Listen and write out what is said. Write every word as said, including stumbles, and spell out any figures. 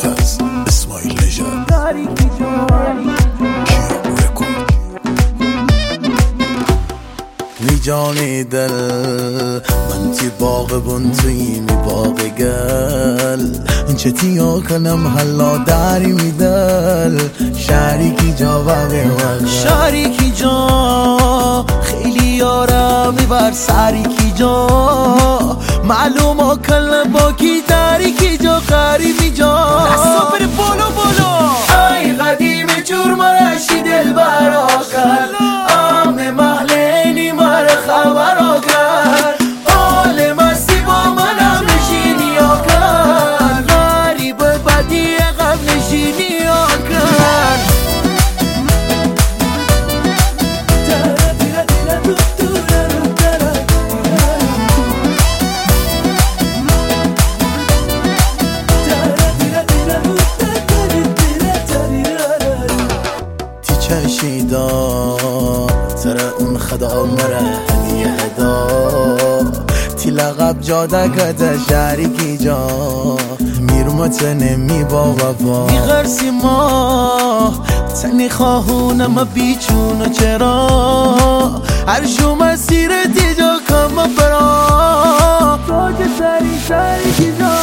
فز اسماعیل نژاد می جان دل من تی باغ بون توی می باغ گل چه تیا کنم حالا داری می دل شریکی جا و به شریکی جا خیلی یارم میبر سریکی جا معلوم ها کلم با کی داری کی جا غریبی جا دستا بره بالا بالا ای قدیم جور مرشی دل برا کل آمن محلینی مر خبرا کر حال مستی با منم نشینی ها کر غریب بدی غم نشینی ها کر چشیدا ترى اون خدا مره هنیه هدا تی لغب جاده کده شریکی جا میرم تنمی با وفا بی غرسی ما تنی خواهونم بیچون چرا هر شو مسیر دیجا کم برا تاج سری شریکی جا